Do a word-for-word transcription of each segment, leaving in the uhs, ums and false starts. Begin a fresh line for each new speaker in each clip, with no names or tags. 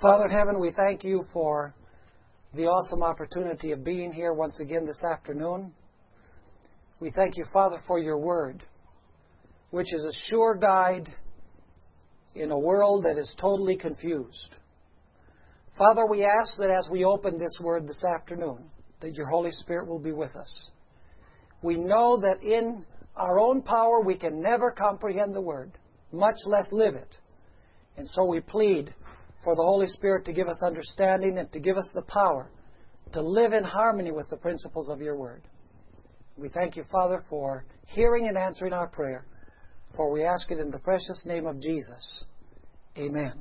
Father in heaven, we thank you for the awesome opportunity of being here once again this afternoon. We thank you, Father, for your word, which is a sure guide in a world that is totally confused. Father, we ask that as we open this word this afternoon, that your Holy Spirit will be with us. We know that in our own power we can never comprehend the word, much less live it. And so we plead for the Holy Spirit to give us understanding and to give us the power to live in harmony with the principles of your word. We thank you, Father, for hearing and answering our prayer, for we ask it in the precious name of Jesus. Amen.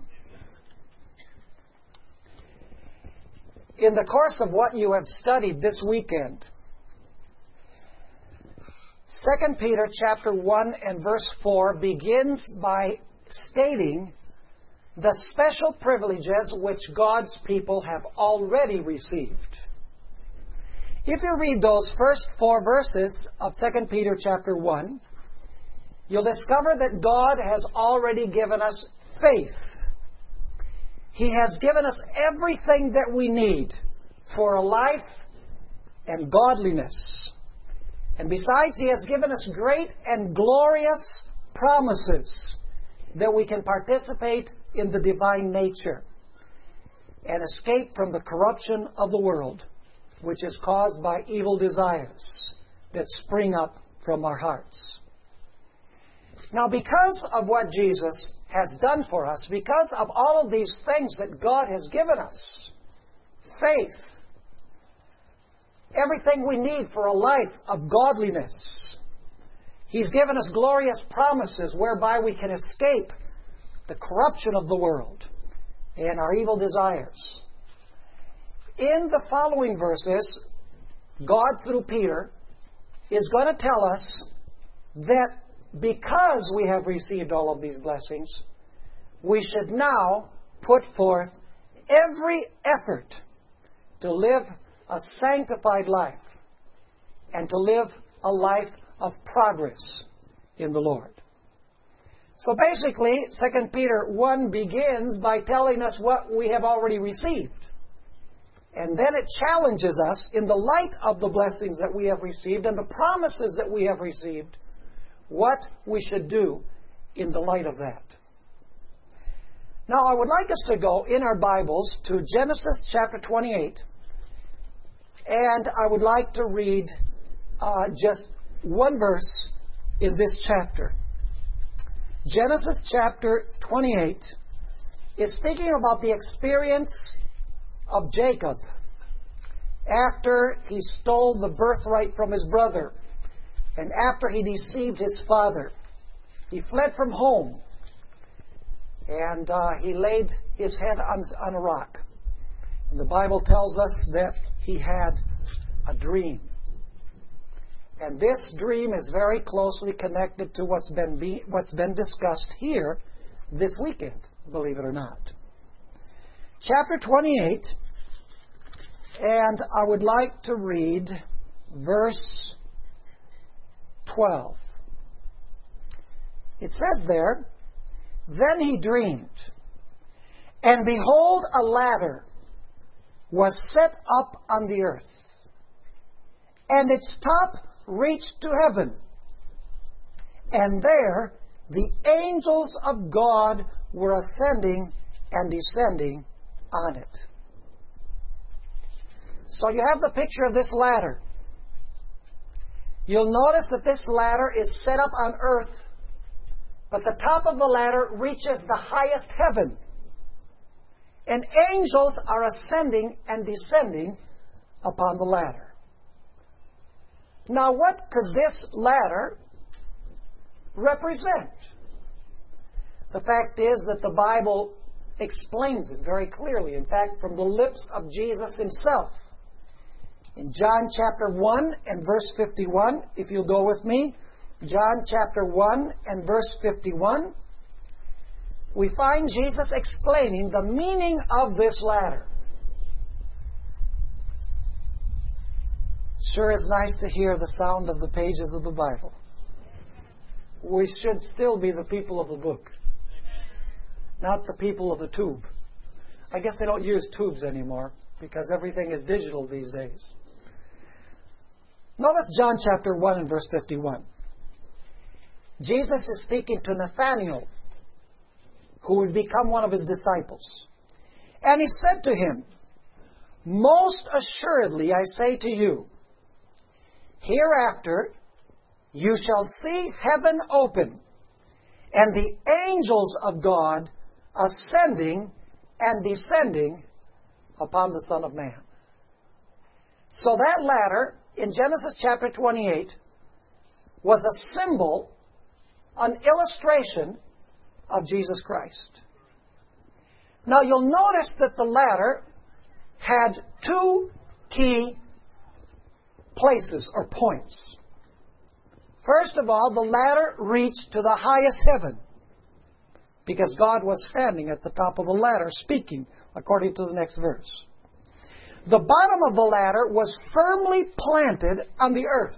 In the course of what you have studied this weekend, Second Peter chapter one and verse four begins by stating the special privileges which God's people have already received. If you read those first four verses of Second Peter chapter one, you'll discover that God has already given us faith. He has given us everything that we need for a life and godliness. And besides, He has given us great and glorious promises that we can participate in the divine nature and escape from the corruption of the world, which is caused by evil desires that spring up from our hearts. Now, because of what Jesus has done for us, because of all of these things that God has given us, faith, everything we need for a life of godliness, He's given us glorious promises whereby we can escape the corruption of the world and our evil desires. In the following verses, God, through Peter, is going to tell us that because we have received all of these blessings, we should now put forth every effort to live a sanctified life and to live a life of progress in the Lord. So basically, Second Peter one begins by telling us what we have already received. And then it challenges us in the light of the blessings that we have received and the promises that we have received, what we should do in the light of that. Now, I would like us to go in our Bibles to Genesis chapter twenty-eight. And I would like to read uh, just one verse in this chapter. Genesis chapter twenty-eight is speaking about the experience of Jacob after he stole the birthright from his brother and after he deceived his father. He fled from home and uh, he laid his head on, on a rock. And the Bible tells us that he had a dream. And this dream is very closely connected to what's been be, what's been discussed here this weekend, believe it or not. Chapter twenty-eight, and I would like to read verse twelve. It says there, "Then he dreamed, and behold, a ladder was set up on the earth, and its top reached to heaven, and there the angels of God were ascending and descending on it." So you have the picture of this ladder. You'll notice that this ladder is set up on earth, but the top of the ladder reaches the highest heaven. And angels are ascending and descending upon the ladder. Now, what could this ladder represent? The fact is that the Bible explains it very clearly. In fact, from the lips of Jesus Himself. In John chapter one and verse fifty-one, if you'll go with me, John chapter one and verse fifty-one, we find Jesus explaining the meaning of this ladder. Sure is nice to hear the sound of the pages of the Bible. We should still be the people of the book, not the people of the tube. I guess they don't use tubes anymore because everything is digital these days. Notice John chapter one and verse fifty-one. Jesus is speaking to Nathanael, who would become one of His disciples. And He said to him, "Most assuredly I say to you, hereafter you shall see heaven open, and the angels of God ascending and descending upon the Son of Man." So that ladder in Genesis chapter twenty-eight was a symbol, an illustration of Jesus Christ. Now you'll notice that the ladder had two key places or points. First of all, the ladder reached to the highest heaven because God was standing at the top of the ladder speaking, according to the next verse. The bottom of the ladder was firmly planted on the earth.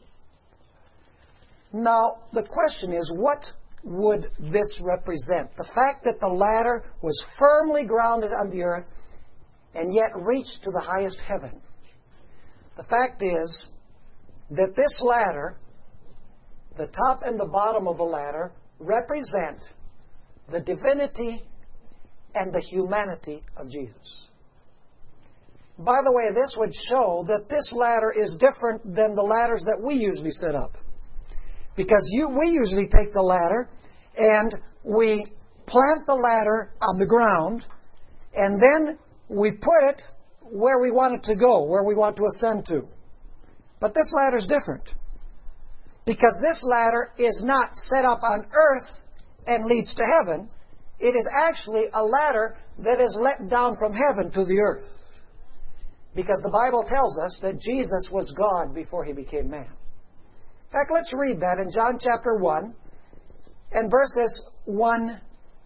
Now, the question is, what would this represent? The fact that the ladder was firmly grounded on the earth and yet reached to the highest heaven. The fact is that this ladder, the top and the bottom of the ladder, represent the divinity and the humanity of Jesus. By the way, this would show that this ladder is different than the ladders that we usually set up. Because you, we usually take the ladder and we plant the ladder on the ground and then we put it where we want it to go, where we want to ascend to. But this ladder is different. Because this ladder is not set up on earth and leads to heaven. It is actually a ladder that is let down from heaven to the earth. Because the Bible tells us that Jesus was God before He became man. In fact, let's read that in John chapter one and verses one,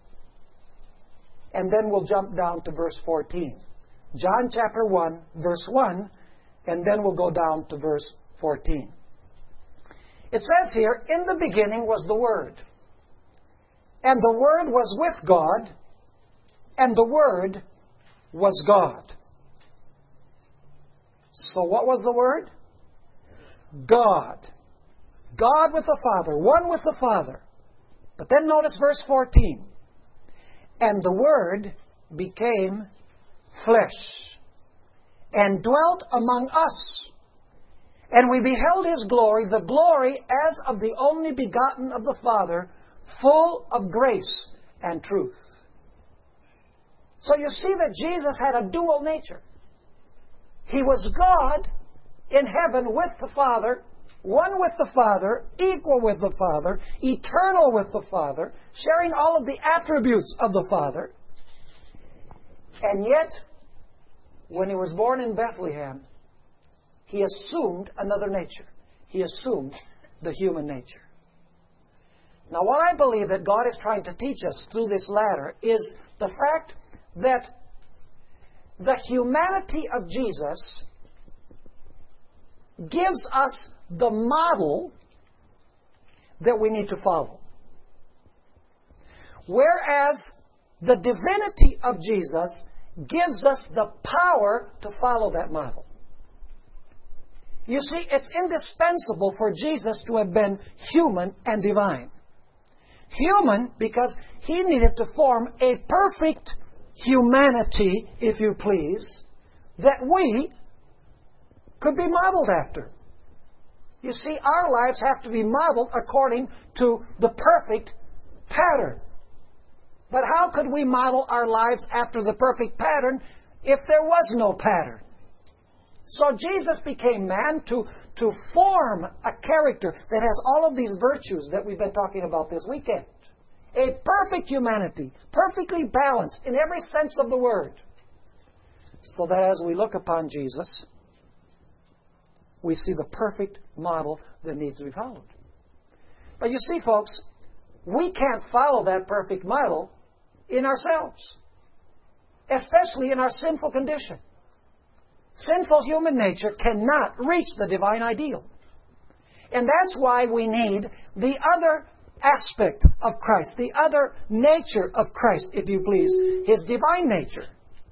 and then we'll jump down to verse fourteen. John chapter one, verse one, and then we'll go down to verse fourteen. It says here, "In the beginning was the Word, and the Word was with God, and the Word was God." So what was the Word? God. God with the Father, one with the Father. But then notice verse fourteen. "And the Word became flesh, and dwelt among us. And we beheld His glory, the glory as of the only begotten of the Father, full of grace and truth." So you see that Jesus had a dual nature. He was God in heaven with the Father, one with the Father, equal with the Father, eternal with the Father, sharing all of the attributes of the Father. And yet, when He was born in Bethlehem, He assumed another nature. He assumed the human nature. Now, what I believe that God is trying to teach us through this ladder is the fact that the humanity of Jesus gives us the model that we need to follow. Whereas the divinity of Jesus gives us the power to follow that model. You see, it's indispensable for Jesus to have been human and divine. Human because He needed to form a perfect humanity, if you please, that we could be modeled after. You see, our lives have to be modeled according to the perfect pattern. But how could we model our lives after the perfect pattern if there was no pattern? So Jesus became man to, to form a character that has all of these virtues that we've been talking about this weekend. A perfect humanity, perfectly balanced in every sense of the word. So that as we look upon Jesus, we see the perfect model that needs to be followed. But you see, folks, we can't follow that perfect model in ourselves, especially in our sinful condition. Sinful human nature cannot reach the divine ideal. And that's why we need the other aspect of Christ, the other nature of Christ, if you please, His divine nature.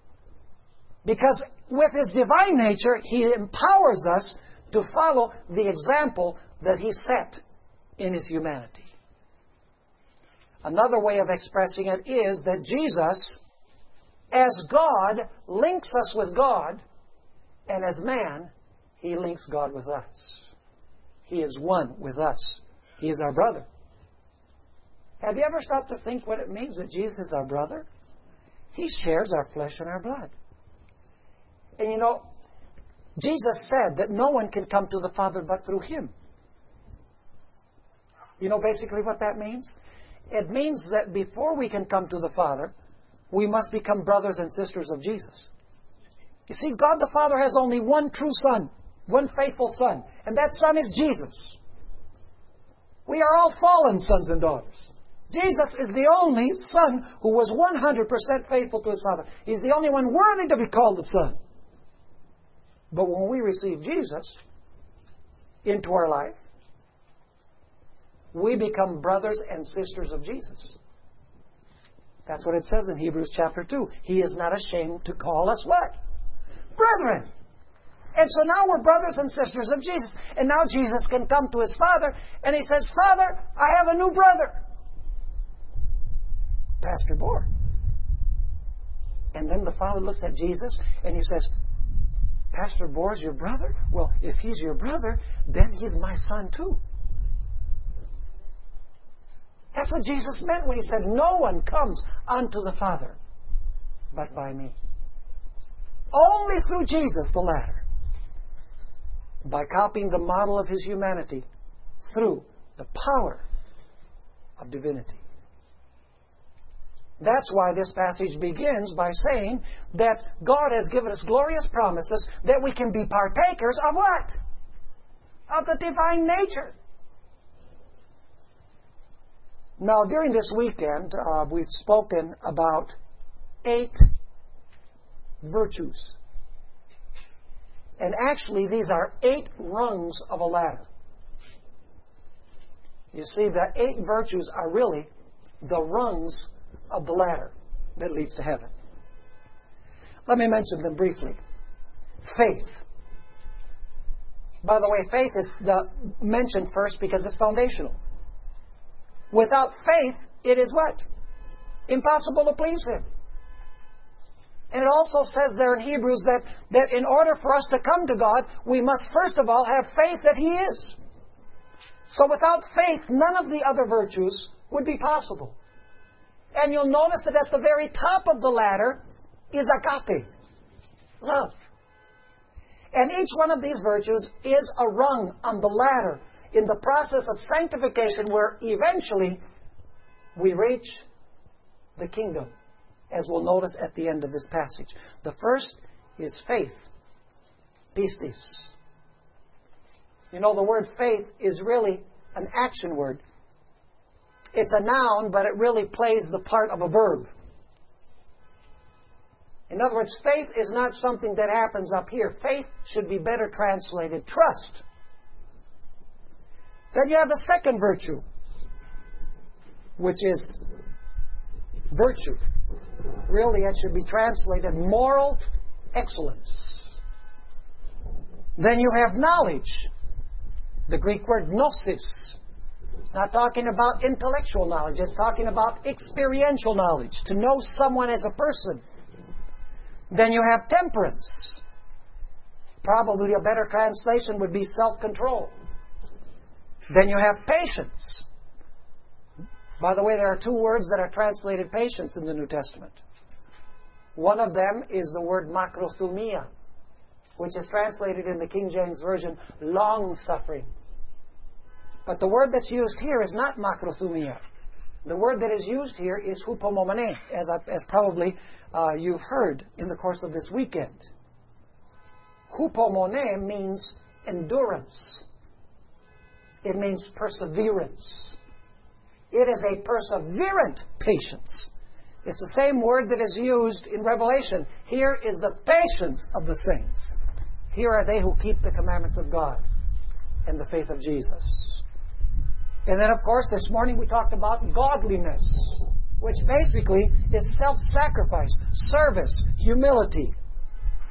Because with His divine nature, He empowers us to follow the example that He set in His humanity. Another way of expressing it is that Jesus, as God, links us with God, and as man, He links God with us. He is one with us. He is our brother. Have you ever stopped to think what it means that Jesus is our brother? He shares our flesh and our blood. And you know, Jesus said that no one can come to the Father but through Him. You know basically what that means? It means that before we can come to the Father, we must become brothers and sisters of Jesus. You see, God the Father has only one true Son, one faithful Son, and that Son is Jesus. We are all fallen sons and daughters. Jesus is the only Son who was one hundred percent faithful to His Father. He's the only one worthy to be called the Son. But when we receive Jesus into our life, we become brothers and sisters of Jesus. That's what it says in Hebrews chapter two. He is not ashamed to call us what? Brethren. And so now we're brothers and sisters of Jesus. And now Jesus can come to His Father and He says, Father, I have a new brother. Pastor Bohr. And then the Father looks at Jesus and He says, Pastor Bohr's your brother? Well, if he's your brother, then he's my son too. That's what Jesus meant when He said, no one comes unto the Father but by me. Only through Jesus, the latter. By copying the model of His humanity through the power of divinity. That's why this passage begins by saying that God has given us glorious promises that we can be partakers of what? Of the divine nature. Now, during this weekend, uh, we've spoken about eight virtues. And actually, these are eight rungs of a ladder. You see, the eight virtues are really the rungs of the ladder that leads to heaven. Let me mention them briefly. Faith. By the way, faith is the, mentioned first because it's foundational. Without faith, it is what? Impossible to please Him. And it also says there in Hebrews that, that in order for us to come to God, we must first of all have faith that He is. So without faith, none of the other virtues would be possible. And you'll notice that at the very top of the ladder is agape, love. And each one of these virtues is a rung on the ladder in the process of sanctification where eventually we reach the kingdom, as we'll notice at the end of this passage. The first is faith, pistis. You know, the word faith is really an action word. It's a noun, but it really plays the part of a verb. In other words, faith is not something that happens up here. Faith should be better translated trust. Then you have the second virtue, which is virtue. Really, it should be translated moral excellence. Then you have knowledge. The Greek word gnosis. It's not talking about intellectual knowledge. It's talking about experiential knowledge. To know someone as a person. Then you have temperance. Probably a better translation would be self-control. Then you have patience. By the way, there are two words that are translated patience in the New Testament. One of them is the word makrothumia, which is translated in the King James Version, long-suffering. But the word that's used here is not makrothumia. The word that is used here is hupomomene, as, I, as probably uh, you've heard in the course of this weekend. Hupomone means endurance. It means perseverance. It is a perseverant patience. It's the same word that is used in Revelation. Here is the patience of the saints. Here are they who keep the commandments of God and the faith of Jesus. And then, of course, this morning we talked about godliness, which basically is self-sacrifice, service, humility.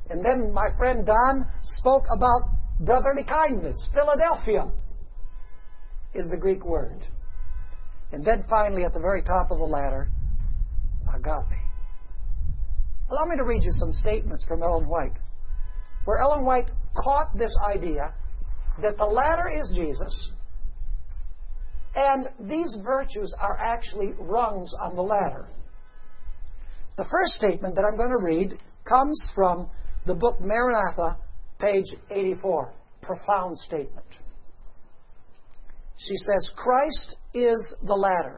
And then my friend Don spoke about brotherly kindness. Philadelphia is the Greek word. And then finally, at the very top of the ladder, agape. Allow me to read you some statements from Ellen White, where Ellen White caught this idea that the ladder is Jesus, and these virtues are actually rungs on the ladder. The first statement that I'm going to read comes from the book Maranatha, page eighty-four. Profound statement. She says, Christ is the ladder.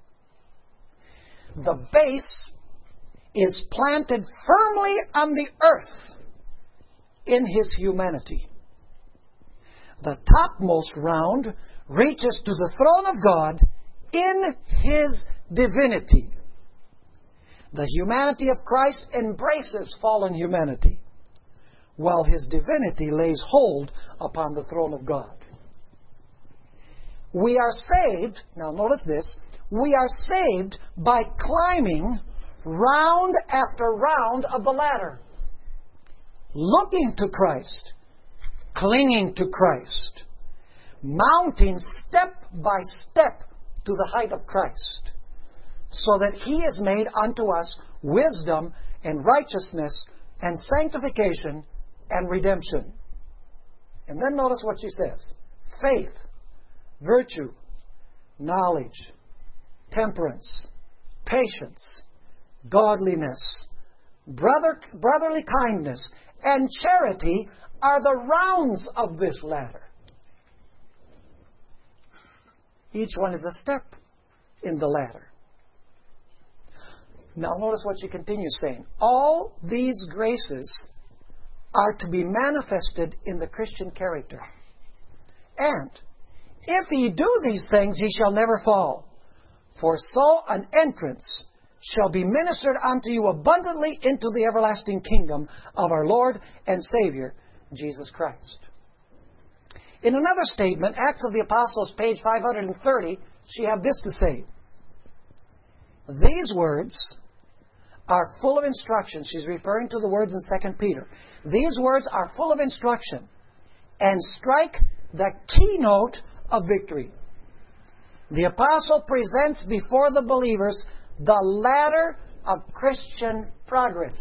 The base is planted firmly on the earth in His humanity. The topmost round reaches to the throne of God in His divinity. The humanity of Christ embraces fallen humanity, while His divinity lays hold upon the throne of God. We are saved, now notice this, we are saved by climbing round after round of the ladder, looking to Christ, clinging to Christ, mounting step by step to the height of Christ, so that He is made unto us wisdom and righteousness and sanctification and redemption. And then notice what she says. Faith, virtue, knowledge, temperance, patience, godliness, brother, brotherly kindness, and charity are the rounds of this ladder. Each one is a step in the ladder. Now notice what she continues saying. All these graces are to be manifested in the Christian character. And if ye do these things, ye shall never fall. For so an entrance shall be ministered unto you abundantly into the everlasting kingdom of our Lord and Savior, Jesus Christ. In another statement, Acts of the Apostles, page five hundred thirty, she had this to say. These words are full of instruction. She's referring to the words in Second Peter. These words are full of instruction and strike the keynote of victory. The apostle presents before the believers the ladder of Christian progress.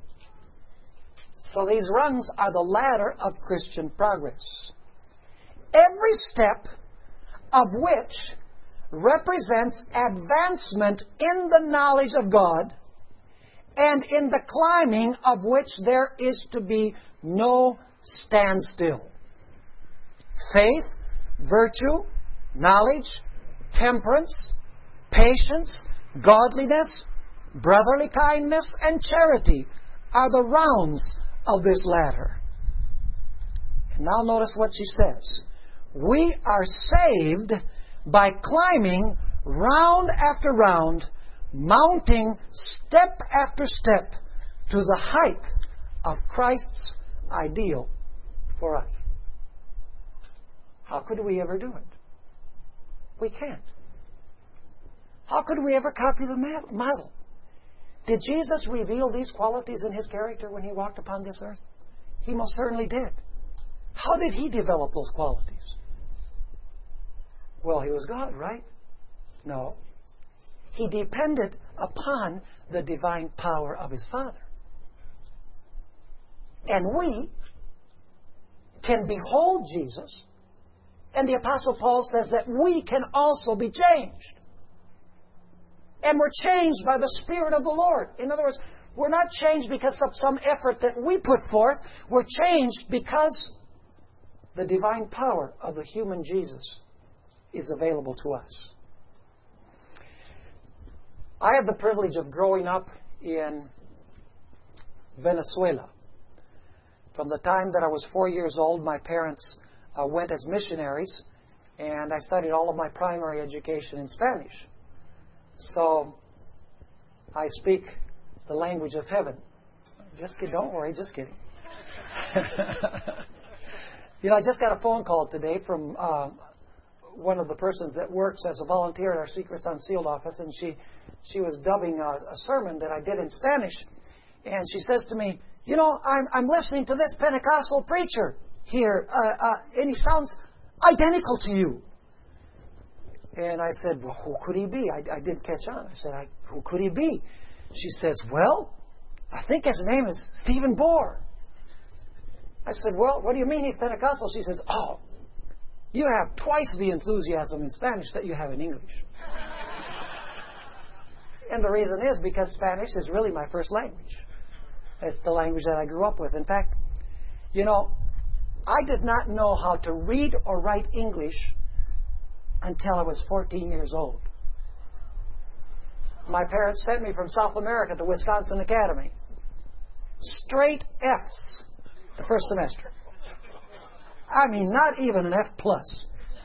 So these rungs are the ladder of Christian progress. Every step of which represents advancement in the knowledge of God, and in the climbing of which there is to be no standstill. Faith, virtue, knowledge, temperance, patience, godliness, brotherly kindness, and charity are the rounds of this ladder. And now notice what she says. We are saved by climbing round after round, mounting step after step to the height of Christ's ideal for us. How could we ever do it? We can't. How could we ever copy the model? Did Jesus reveal these qualities in His character when He walked upon this earth? He most certainly did. How did He develop those qualities? Well, He was God, right? No. He depended upon the divine power of His Father. And we can behold Jesus, and the Apostle Paul says that we can also be changed. And we're changed by the Spirit of the Lord. In other words, we're not changed because of some effort that we put forth. We're changed because the divine power of the human Jesus is available to us. I had the privilege of growing up in Venezuela. From the time that I was four years old, my parents uh, went as missionaries, and I studied all of my primary education in Spanish. So I speak the language of heaven. Just kidding. Don't worry, just kidding. You know, I just got a phone call today from uh, one of the persons that works as a volunteer at our Secrets Unsealed office, and she she was dubbing a, a sermon that I did in Spanish. And she says to me, You know, I'm, I'm listening to this Pentecostal preacher here, uh, uh, and he sounds identical to you. And I said, well, who could he be? I, I didn't catch on. I said, I, who could he be? She says, well, I think his name is Stephen Bohr. I said, well, what do you mean he's Pentecostal? She says, oh, you have twice the enthusiasm in Spanish that you have in English. And the reason is because Spanish is really my first language. It's the language that I grew up with. In fact, you know, I did not know how to read or write English until I was fourteen years old. My parents sent me from South America to Wisconsin Academy. Straight F's the first semester. I mean, not even an F plus.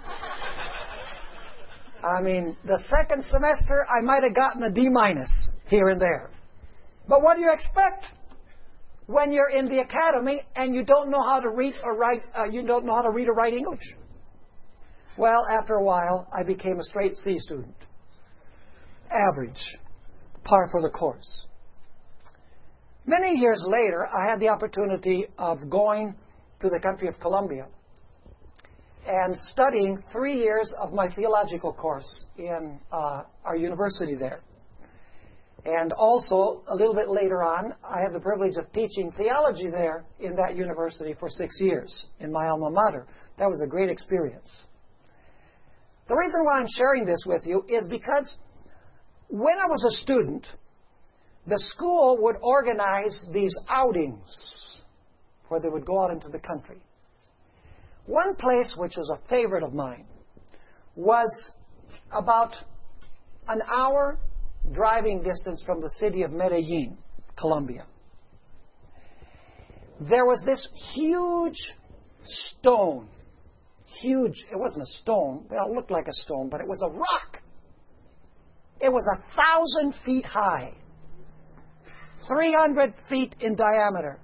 I mean, the second semester, I might have gotten a D minus here and there. But what do you expect when you're in the academy and you don't know how to read or write? Uh, you don't know how to read or write English. Well, after a while, I became a straight C student. Average, par for the course. Many years later, I had the opportunity of going to the country of Colombia and studying three years of my theological course in uh, our university there. And also, a little bit later on, I had the privilege of teaching theology there in that university for six years in my alma mater. That was a great experience. The reason why I'm sharing this with you is because when I was a student, the school would organize these outings where they would go out into the country. One place which was a favorite of mine was about an hour driving distance from the city of Medellin, Colombia. There was this huge stone. Huge. It wasn't a stone. Well, it looked like a stone, but it was a rock. It was a thousand feet high, three hundred feet in diameter.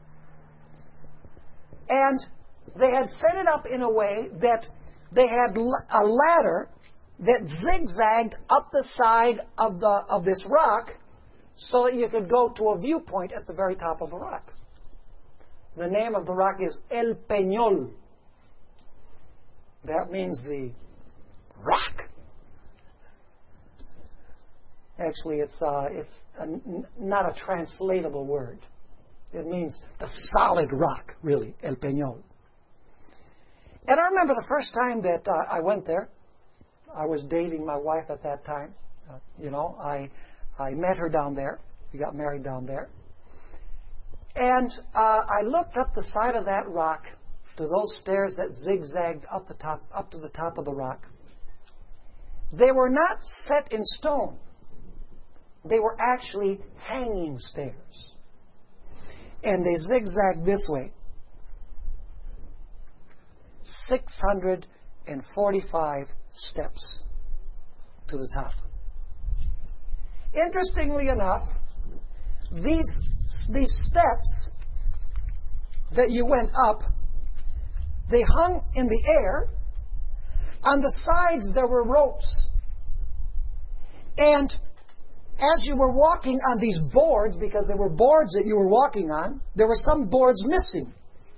And they had set it up in a way that they had a ladder that zigzagged up the side of the of this rock so that you could go to a viewpoint at the very top of the rock. The name of the rock is El Peñol. That means the rock. Actually, it's uh, it's a, n- not a translatable word. It means the solid rock, really, El Peñol. And I remember the first time that uh, I went there. I was dating my wife at that time. Uh, you know, I I met her down there. We got married down there. And uh, I looked up the side of that rock to those stairs that zigzagged up the top, up to the top of the rock. They were not set in stone. They were actually hanging stairs. And they zigzagged this way. six hundred forty-five steps to the top. Interestingly enough, these, these steps that you went up, they hung in the air. On the sides there were ropes. And as you were walking on these boards, because there were boards that you were walking on, there were some boards missing.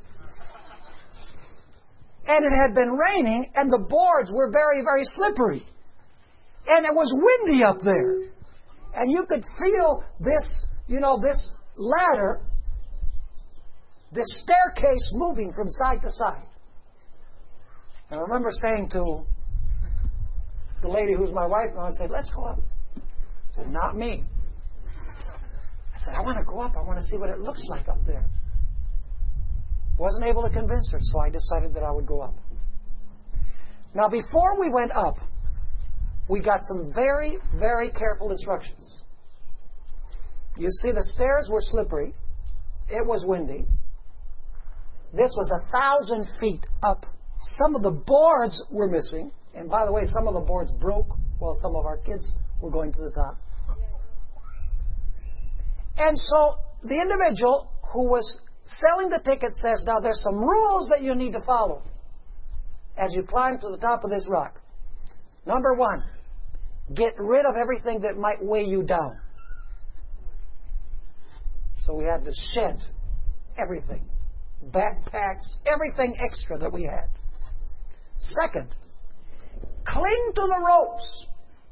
And it had been raining, and the boards were very, very slippery. And it was windy up there. And you could feel this, you know, this ladder, this staircase moving from side to side. And I remember saying to the lady who's my wife now, I said, let's go up. She said, not me. I said, I want to go up. I want to see what it looks like up there. Wasn't able to convince her, so I decided that I would go up. Now, before we went up, we got some very, very careful instructions. You see, the stairs were slippery. It was windy. This was a thousand feet up. Some of the boards were missing. And by the way, some of the boards broke while some of our kids were going to the top. And so the individual who was selling the ticket says, now there's some rules that you need to follow as you climb to the top of this rock. Number one, get rid of everything that might weigh you down. So we had to shed everything. Backpacks, everything extra that we had. Second, cling to the ropes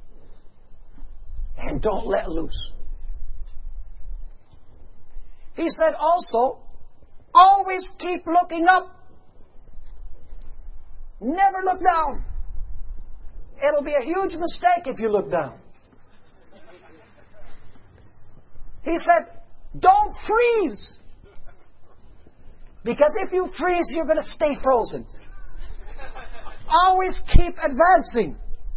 and don't let loose. He said also, always keep looking up. Never look down. It'll be a huge mistake if you look down. He said, don't freeze. Because if you freeze, you're going to stay frozen. Always keep advancing.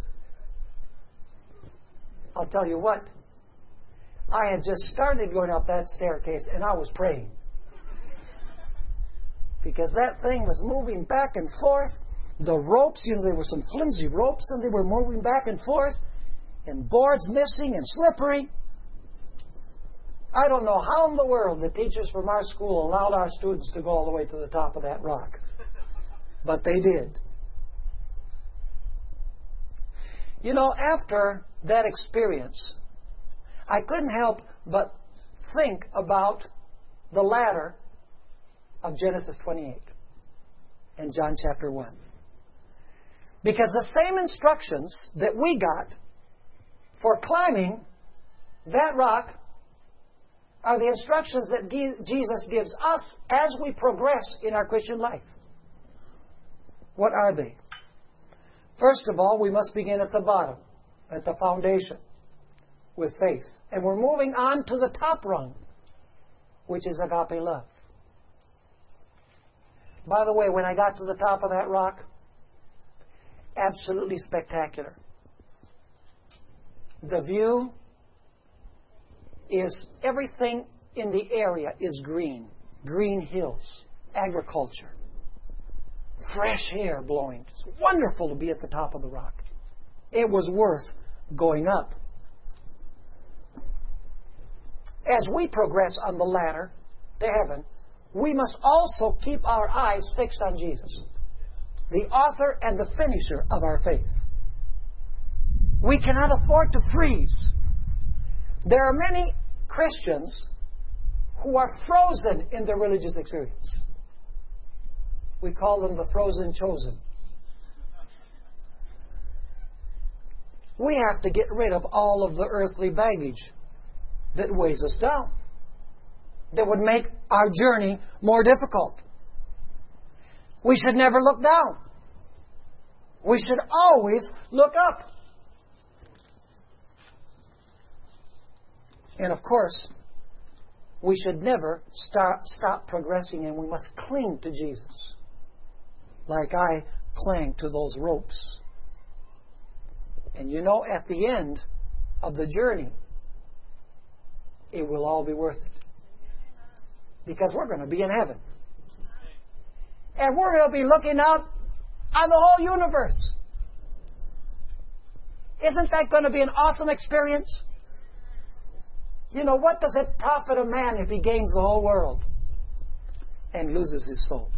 I'll tell you what. I had just started going up that staircase and I was praying. Because that thing was moving back and forth. The ropes, you know, there were some flimsy ropes and they were moving back and forth. And boards missing and slippery. I don't know how in the world the teachers from our school allowed our students to go all the way to the top of that rock. But they did. You know, after that experience, I couldn't help but think about the ladder of Genesis twenty-eight and John chapter one. Because the same instructions that we got for climbing that rock are the instructions that Jesus gives us as we progress in our Christian life. What are they? First of all, we must begin at the bottom, at the foundation, with faith. And we're moving on to the top rung, which is agape love. By the way, when I got to the top of that rock, absolutely spectacular. The view is everything in the area is green. Green hills, agriculture, fresh air blowing. It's wonderful to be at the top of the rock. It was worth going up. As we progress on the ladder to heaven, we must also keep our eyes fixed on Jesus, the author and the finisher of our faith. We cannot afford to freeze. There are many Christians who are frozen in their religious experience. We call them the frozen chosen. We have to get rid of all of the earthly baggage that weighs us down, that would make our journey more difficult. We should never look down. We should always look up. And of course, we should never start, stop progressing, and we must cling to Jesus, like I cling to those ropes. And you know, at the end of the journey, it will all be worth it. Because we're going to be in heaven. And we're going to be looking out on the whole universe. Isn't that going to be an awesome experience? You know, what does it profit a man if he gains the whole world and loses his soul?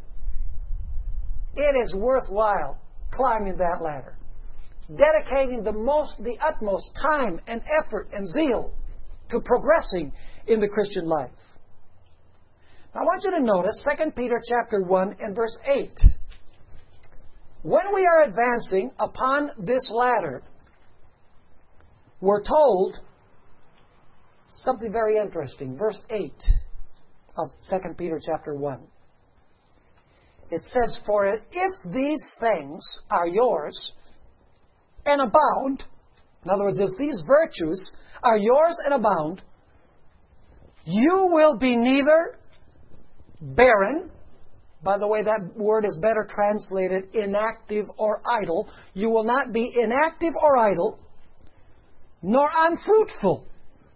It is worthwhile climbing that ladder, dedicating the most, the utmost time and effort and zeal to progressing in the Christian life. Now, I want you to notice Second Peter chapter one and verse eight. When we are advancing upon this ladder, we're told something very interesting. Verse eight of Second Peter chapter one. It says, "For if these things are yours and abound," in other words, if these virtues are yours and abound, "you will be neither barren," by the way, that word is better translated inactive or idle. You will not be inactive or idle, nor unfruitful.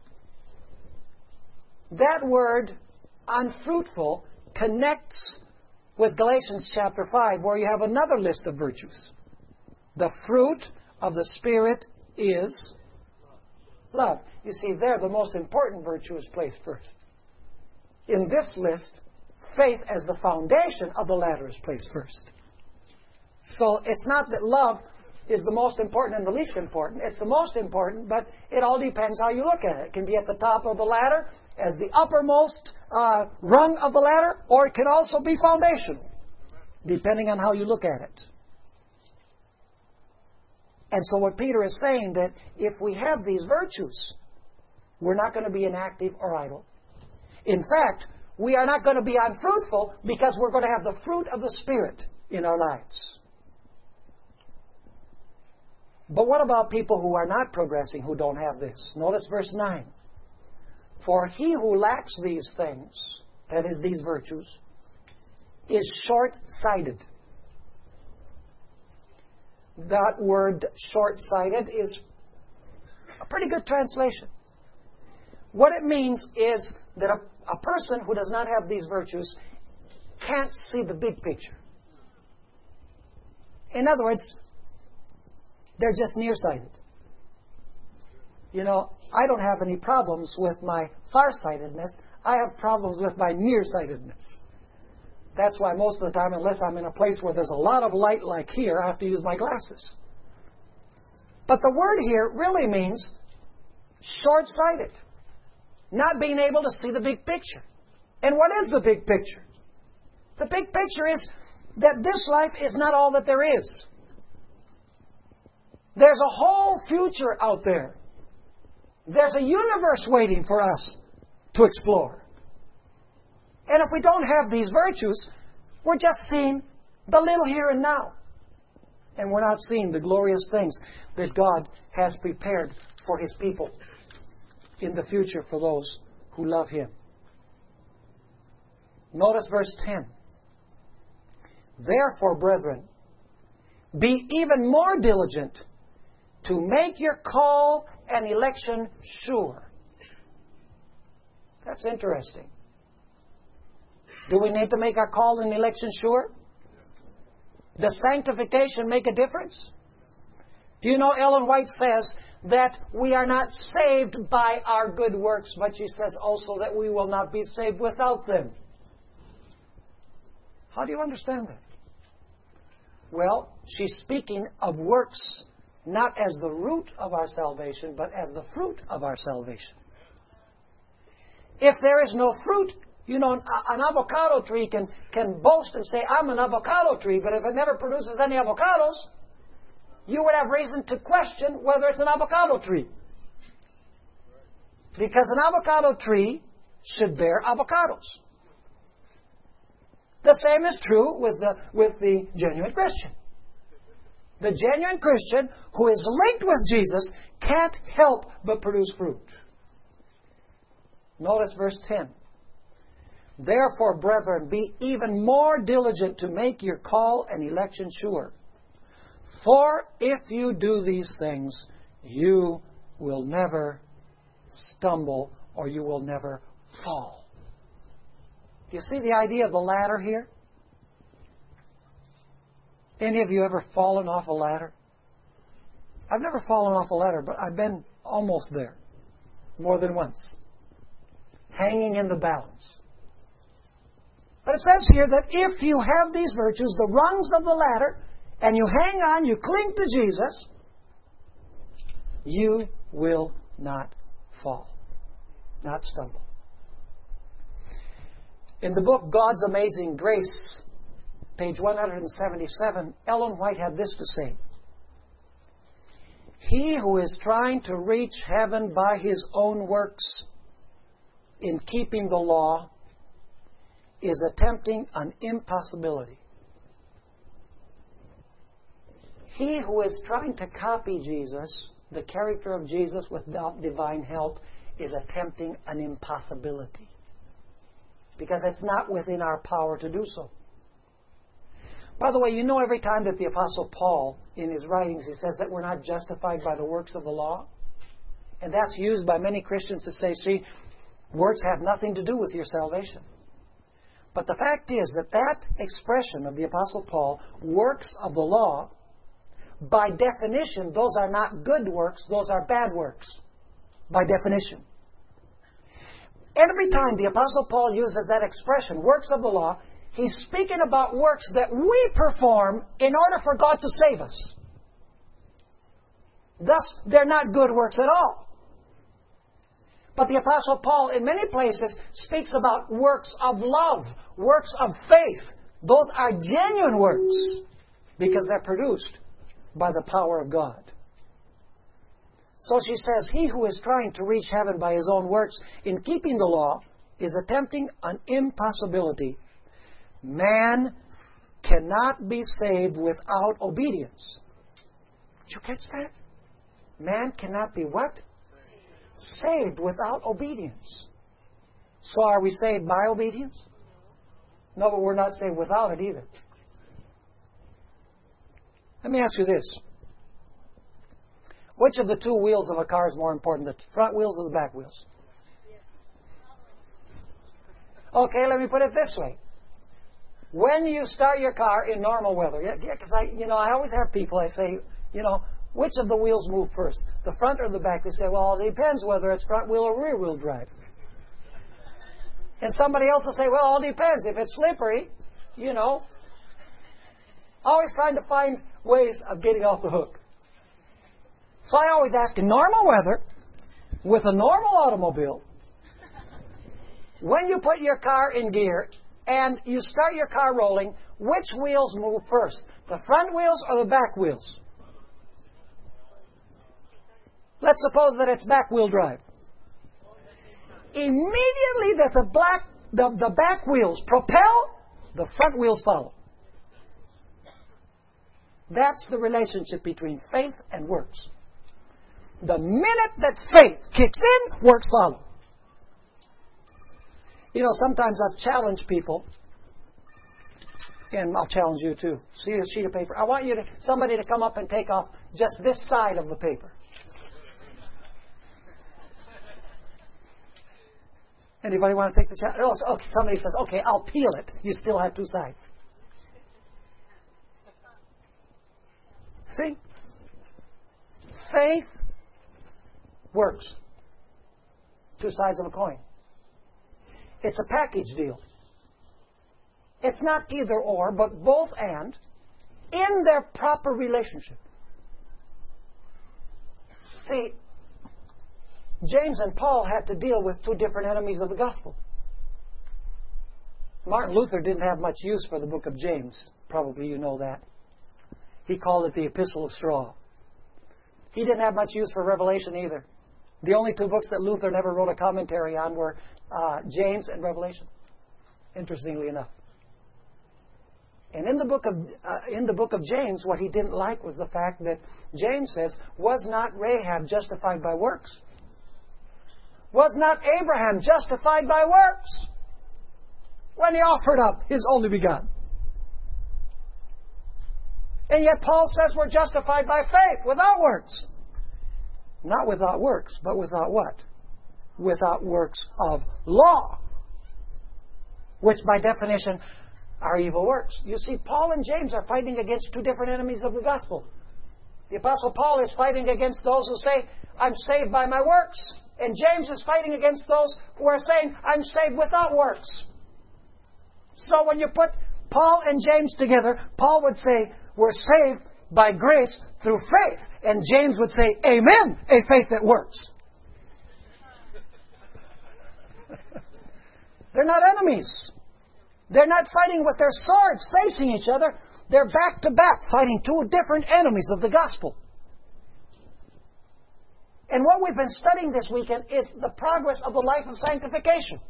That word, unfruitful, connects with Galatians chapter five, where you have another list of virtues. The fruit of the Spirit is love. You see, there the most important virtue is placed first. In this list, faith as the foundation of the ladder is placed first. So it's not that love is the most important and the least important. It's the most important, but it all depends how you look at it. It can be at the top of the ladder as the uppermost uh, rung of the ladder, or it can also be foundational, depending on how you look at it. And so what Peter is saying, that if we have these virtues, we're not going to be inactive or idle. In fact, we are not going to be unfruitful because we're going to have the fruit of the Spirit in our lives. But what about people who are not progressing, who don't have this? Notice verse nine. For he who lacks these things, that is, these virtues, is short-sighted. That word short-sighted is a pretty good translation. What it means is that a, a person who does not have these virtues can't see the big picture. In other words, they're just nearsighted. You know, I don't have any problems with my farsightedness. I have problems with my nearsightedness. That's why most of the time, unless I'm in a place where there's a lot of light like here, I have to use my glasses. But the word here really means short-sighted. Not being able to see the big picture. And what is the big picture? The big picture is that this life is not all that there is. There's a whole future out there. There's a universe waiting for us to explore. And if we don't have these virtues, we're just seeing the little here and now. And we're not seeing the glorious things that God has prepared for His people in the future for those who love Him. Notice verse ten. Therefore, brethren, be even more diligent to make your call and election sure. That's interesting. Do we need to make our call and election sure? Does sanctification make a difference? Do you know Ellen White says that we are not saved by our good works, but she says also that we will not be saved without them. How do you understand that? Well, she's speaking of works not as the root of our salvation, but as the fruit of our salvation. If there is no fruit, you know, an avocado tree can, can boast and say, I'm an avocado tree, but if it never produces any avocados, you would have reason to question whether it's an avocado tree. Because an avocado tree should bear avocados. The same is true with the, with the genuine Christian. The genuine Christian who is linked with Jesus can't help but produce fruit. Notice verse ten. Therefore, brethren, be even more diligent to make your call and election sure. For if you do these things, you will never stumble or you will never fall. Do you see the idea of the ladder here? Any of you ever fallen off a ladder? I've never fallen off a ladder, but I've been almost there. More than once. Hanging in the balance. But it says here that if you have these virtues, the rungs of the ladder, and you hang on, you cling to Jesus, you will not fall. Not stumble. In the book God's Amazing Grace, page one seventy-seven, Ellen White had this to say. He who is trying to reach heaven by his own works in keeping the law is attempting an impossibility. He who is trying to copy Jesus, the character of Jesus without divine help, is attempting an impossibility. Because it's not within our power to do so. By the way, you know every time that the Apostle Paul, in his writings, he says that we're not justified by the works of the law. And that's used by many Christians to say, see, works have nothing to do with your salvation. But the fact is that that expression of the Apostle Paul, works of the law, by definition, those are not good works, those are bad works. By definition. Every time the Apostle Paul uses that expression, works of the law, he's speaking about works that we perform in order for God to save us. Thus, they're not good works at all. But the Apostle Paul, in many places, speaks about works of love, works of faith. Those are genuine works because they're produced by the power of God. So she says, he who is trying to reach heaven by his own works in keeping the law is attempting an impossibility. Man cannot be saved without obedience. Did you catch that? Man cannot be what? Saved without obedience. So are we saved by obedience? No, but we're not saved without it either. Let me ask you this. Which of the two wheels of a car is more important, the front wheels or the back wheels? Okay, let me put it this way. When you start your car in normal weather, yeah, because I, you know, I always have people, I say, you know, which of the wheels move first, the front or the back? They say, well, it depends whether it's front wheel or rear wheel drive. And somebody else will say, well, it all depends. If it's slippery, you know, always trying to find ways of getting off the hook. So I always ask, in normal weather, with a normal automobile, when you put your car in gear and you start your car rolling, which wheels move first? The front wheels or the back wheels? Let's suppose that it's back wheel drive. Immediately that the, black, the, the back wheels propel, the front wheels follow. That's the relationship between faith and works. The minute that faith kicks in, works follow. You know, sometimes I've challenged people, and I'll challenge you too. See this sheet of paper? I want you to somebody to come up and take off just this side of the paper. Anybody want to take the challenge? Oh, okay, somebody says, okay, I'll peel it. You still have two sides. See? Faith works. Two sides of a coin. It's a package deal. It's not either or, but both and in their proper relationship. See, James and Paul had to deal with two different enemies of the gospel. Martin Luther didn't have much use for the book of James. Probably you know that. He called it the Epistle of Straw. He didn't have much use for Revelation either. The only two books that Luther never wrote a commentary on were uh, James and Revelation, interestingly enough. And in the book of uh, in the book of James, what he didn't like was the fact that James says, was not Rahab justified by works? Was not Abraham justified by works when he offered up his only begotten? And yet Paul says we're justified by faith without works. Not without works, but without what? Without works of law, which by definition are evil works. You see, Paul and James are fighting against two different enemies of the gospel. The Apostle Paul is fighting against those who say, I'm saved by my works. And James is fighting against those who are saying, I'm saved without works. So when you put Paul and James together, Paul would say, we're saved by grace through faith. And James would say, amen, a faith that works. They're not enemies. They're not fighting with their swords facing each other. They're back to back fighting two different enemies of the gospel. And what we've been studying this weekend is the progress of the life of sanctification.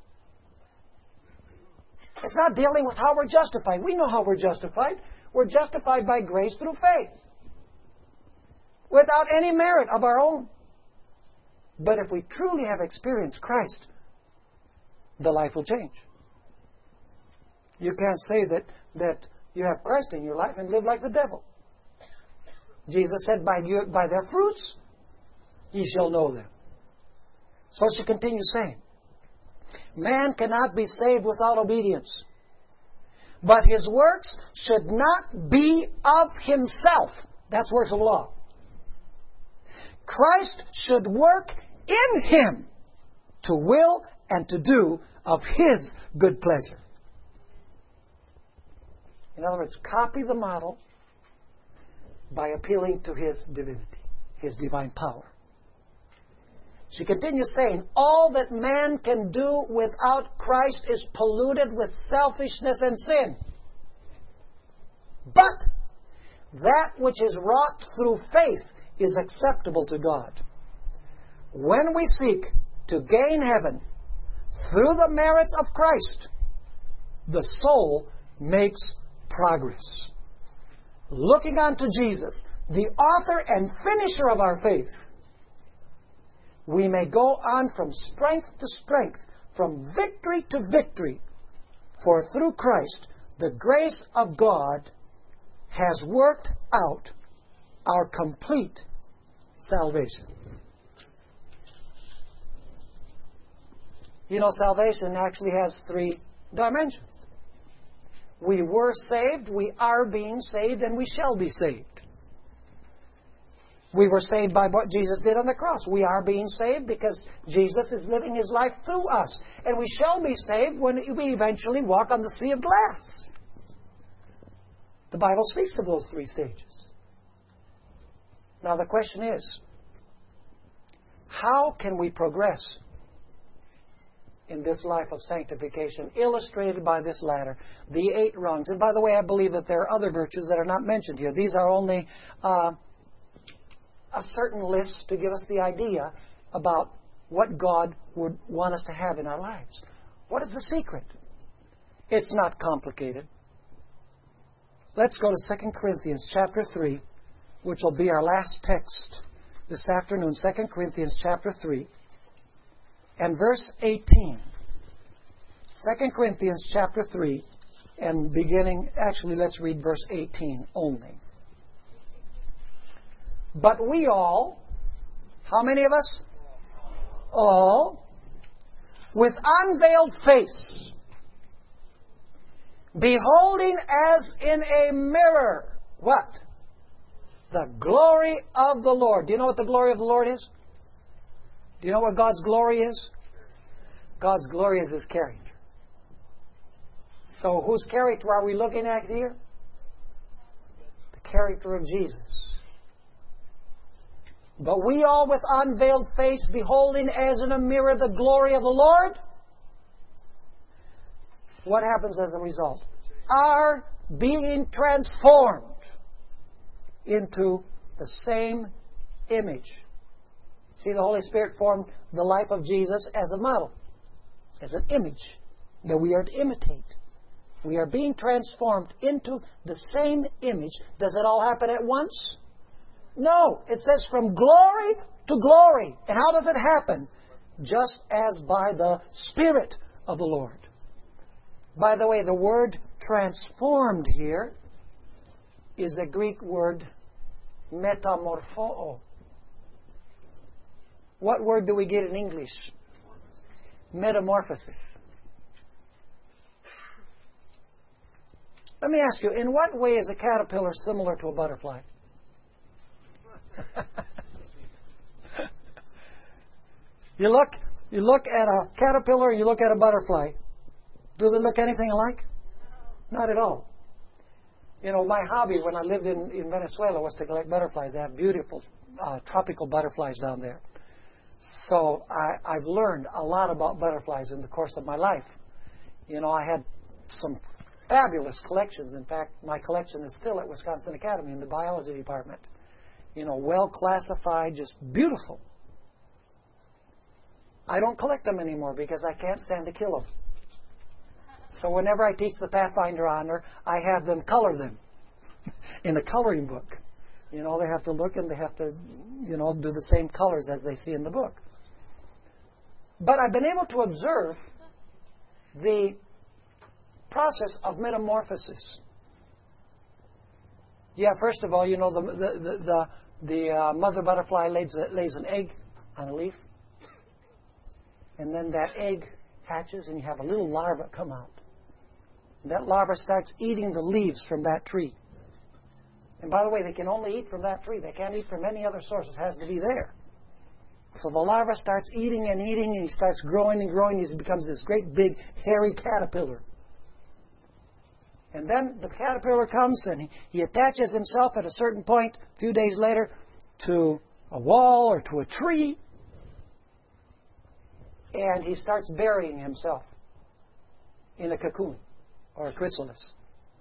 It's not dealing with how we're justified. We know how we're justified. We're justified by grace through faith, without any merit of our own. But if we truly have experienced Christ, the life will change. You can't say that, that you have Christ in your life and live like the devil. Jesus said, by, you, by their fruits, ye shall know them. So she continues saying, man cannot be saved without obedience. But his works should not be of himself. That's works of law. Christ should work in him to will and to do of his good pleasure. In other words, copy the model by appealing to his divinity, His divine power. She continues saying, all that man can do without Christ is polluted with selfishness and sin. But that which is wrought through faith is acceptable to God. When we seek to gain heaven through the merits of Christ, the soul makes progress. Looking unto Jesus, the author and finisher of our faith, we may go on from strength to strength, from victory to victory. For through Christ, the grace of God has worked out our complete salvation. You know, salvation actually has three dimensions. We were saved, we are being saved, and we shall be saved. We were saved by what Jesus did on the cross. We are being saved because Jesus is living His life through us. And we shall be saved when we eventually walk on the sea of glass. The Bible speaks of those three stages. Now the question is, how can we progress in this life of sanctification, illustrated by this ladder, the eight rungs? And by the way, I believe that there are other virtues that are not mentioned here. These are only uh, a certain list to give us the idea about what God would want us to have in our lives. What is the secret? It's not complicated. Let's go to Second Corinthians chapter three, which will be our last text this afternoon. Second Corinthians chapter three and verse eighteen. Second Corinthians chapter three and beginning, actually let's read verse eighteen only. But we all, how many of us? All, with unveiled face, beholding as in a mirror, what? The glory of the Lord. Do you know what the glory of the Lord is? Do you know what God's glory is? God's glory is His character. So whose character are we looking at here? The character of Jesus. But we all with unveiled face, beholding as in a mirror the glory of the Lord. What happens as a result? Are being transformed into the same image. See, the Holy Spirit formed the life of Jesus as a model, as an image that we are to imitate. We are being transformed into the same image. Does it all happen at once? No. It says from glory to glory. And how does it happen? Just as by the Spirit of the Lord. By the way, the word transformed here is a Greek word metamorpho. What word do we get in English? Metamorphosis. Let me ask you, in what way is a caterpillar similar to a butterfly? you look you look at a caterpillar and you look at a butterfly. Do they look anything alike? Not at all. You know, my hobby when I lived in, in Venezuela was to collect butterflies. They have beautiful uh, tropical butterflies down there. So I, I've learned a lot about butterflies in the course of my life. You know, I had some fabulous collections. In fact, my collection is still at Wisconsin Academy in the biology department. You know, well classified, just beautiful. I don't collect them anymore because I can't stand to kill them. So whenever I teach the Pathfinder honor, I have them color them in a coloring book. You know, they have to look and they have to, you know, do the same colors as they see in the book. But I've been able to observe the process of metamorphosis. Yeah, first of all, you know, the the the, the, the uh, mother butterfly lays, a, lays an egg on a leaf. And then that egg hatches and you have a little larva come out. And that larva starts eating the leaves from that tree. And by the way, they can only eat from that tree. They can't eat from any other source. It has to be there. So the larva starts eating and eating, and he starts growing and growing. He becomes this great big hairy caterpillar. And then the caterpillar comes and he, he attaches himself at a certain point, a few days later, to a wall or to a tree. And he starts burying himself in a cocoon or a chrysalis.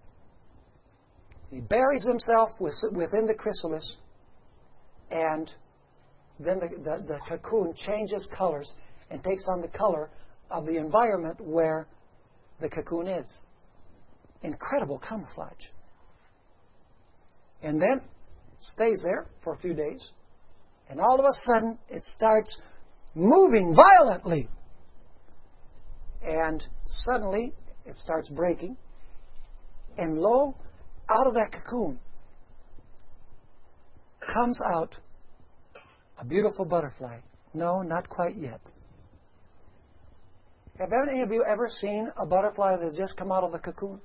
He buries himself within the chrysalis, and then the, the, the cocoon changes colors and takes on the color of the environment where the cocoon is. Incredible camouflage. And then stays there for a few days, and all of a sudden it starts moving violently. And suddenly it starts breaking, and lo, out of that cocoon comes out a beautiful butterfly. No, not quite yet. Have any of you ever seen a butterfly that has just come out of the cocoon?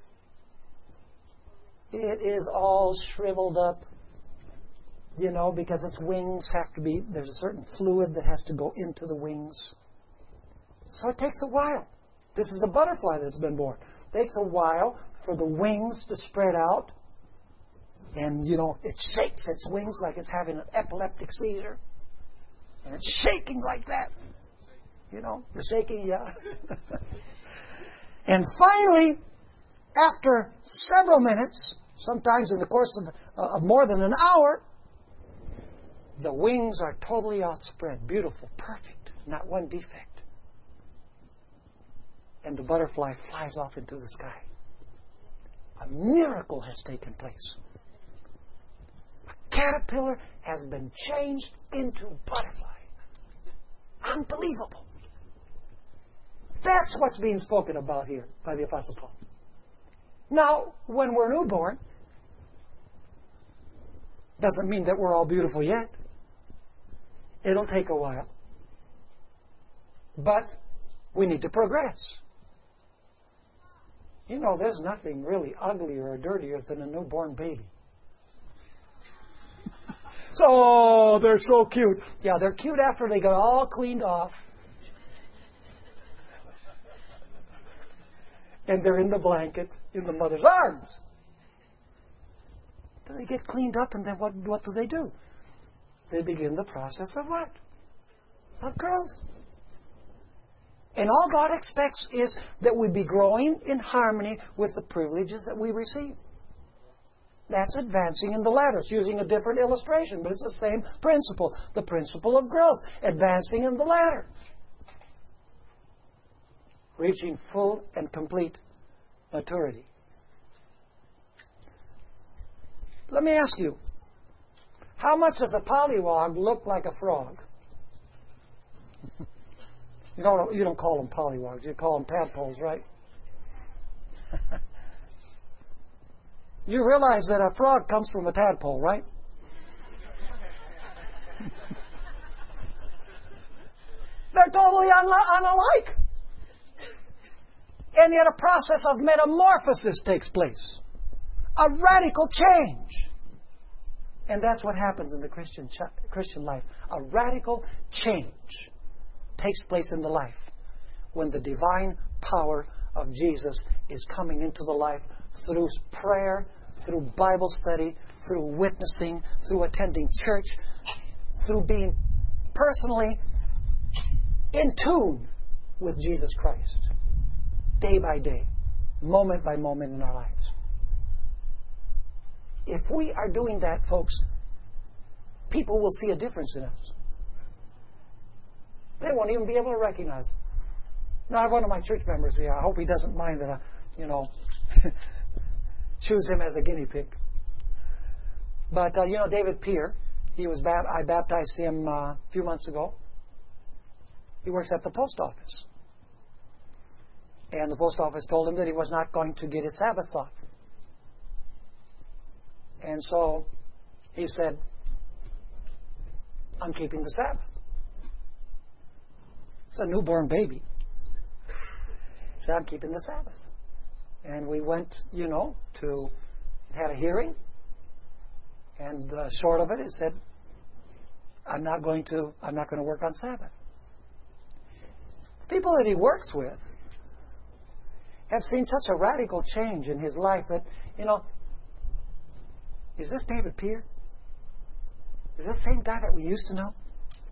It is all shriveled up, you know, because its wings have to be, there's a certain fluid that has to go into the wings. So it takes a while. This is a butterfly that's been born. It takes a while for the wings to spread out. And, you know, it shakes its wings like it's having an epileptic seizure. And it's shaking like that. You know, the shaking, yeah. And finally, after several minutes, sometimes in the course of, uh, of more than an hour, the wings are totally outspread. Beautiful, perfect, not one defect. And the butterfly flies off into the sky. A miracle has taken place. A caterpillar has been changed into a butterfly. Unbelievable. That's what's being spoken about here by the Apostle Paul. Now, when we're newborn, doesn't mean that we're all beautiful yet. It'll take a while. But we need to progress. You know, there's nothing really uglier or dirtier than a newborn baby. So, they're so cute. Yeah, they're cute after they get all cleaned off. And they're in the blanket, in the mother's arms. Then they get cleaned up, and then what, what do they do? They begin the process of what? Of growth. And all God expects is that we be growing in harmony with the privileges that we receive. That's advancing in the ladder. It's using a different illustration, but it's the same principle. The principle of growth. Advancing in the ladder. Reaching full and complete maturity. Let me ask you, how much does a pollywog look like a frog? You don't, you don't call them pollywogs. You call them tadpoles, right? You realize that a frog comes from a tadpole, right? They're totally unli- unalike. And yet a process of metamorphosis takes place. A radical change. And that's what happens in the Christian ch- Christian life. A radical change takes place in the life when the divine power of Jesus is coming into the life through prayer, through Bible study, through witnessing, through attending church, through being personally in tune with Jesus Christ, day by day, moment by moment in our lives. If we are doing that, folks, people will see a difference in us. They won't even be able to recognize it. Now, I have one of my church members here. I hope he doesn't mind that I, you know, choose him as a guinea pig. But, uh, you know, David Peer, he was bap- I baptized him uh, a few months ago. He works at the post office. And the post office told him that he was not going to get his Sabbaths off. And so he said, I'm keeping the Sabbath. It's a newborn baby. He said, I'm keeping the Sabbath. And we went, you know, to, had a hearing. And uh, short of it, he said, I'm not going to, I'm not going to work on Sabbath. The people that he works with have seen such a radical change in his life that, you know, is this David Peer? Is that the same guy that we used to know?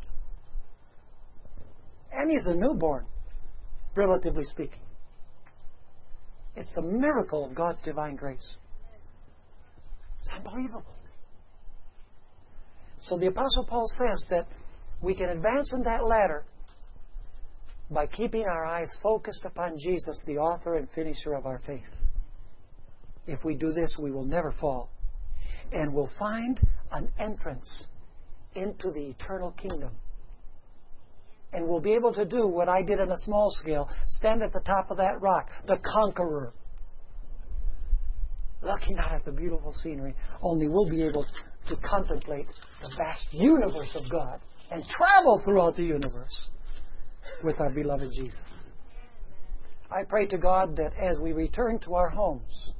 And he's a newborn, relatively speaking. It's the miracle of God's divine grace. It's unbelievable. So the Apostle Paul says that we can advance in that ladder by keeping our eyes focused upon Jesus, the author and finisher of our faith. If we do this, we will never fall. And we'll find an entrance into the eternal kingdom. And we'll be able to do what I did on a small scale, stand at the top of that rock, the conqueror, looking out at the beautiful scenery. Only we'll be able to contemplate the vast universe of God and travel throughout the universe with our beloved Jesus. I pray to God that as we return to our homes,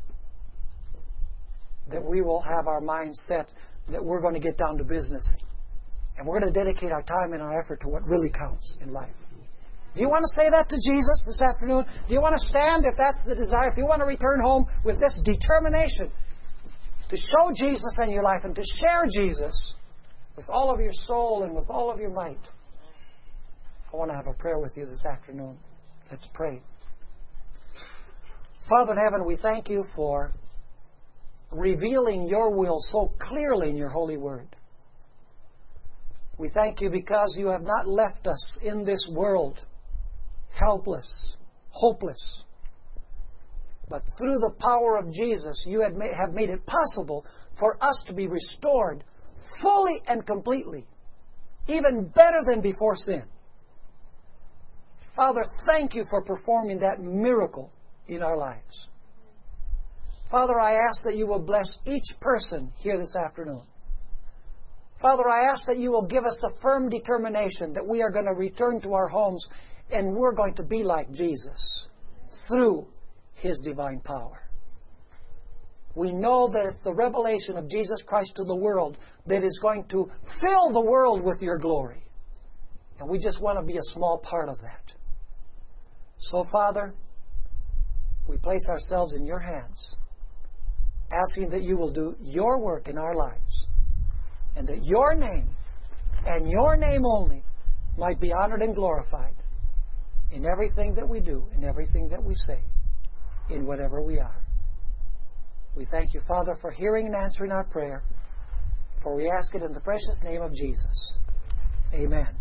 that we will have our minds set that we're going to get down to business. And we're going to dedicate our time and our effort to what really counts in life. Do you want to say that to Jesus this afternoon? Do you want to stand if that's the desire? If you want to return home with this determination to show Jesus in your life and to share Jesus with all of your soul and with all of your might, I want to have a prayer with you this afternoon. Let's pray. Father in heaven, we thank you for revealing your will so clearly in your holy word. We thank you because you have not left us in this world helpless, hopeless. But through the power of Jesus, you have made it possible for us to be restored fully and completely, even better than before sin. Father, thank you for performing that miracle in our lives. Father, I ask that you will bless each person here this afternoon. Father, I ask that you will give us the firm determination that we are going to return to our homes and we're going to be like Jesus through His divine power. We know that it's the revelation of Jesus Christ to the world that is going to fill the world with your glory. And we just want to be a small part of that. So, Father, we place ourselves in your hands, asking that you will do your work in our lives, and that your name, and your name only, might be honored and glorified in everything that we do, in everything that we say, in whatever we are. We thank you, Father, for hearing and answering our prayer, for we ask it in the precious name of Jesus. Amen.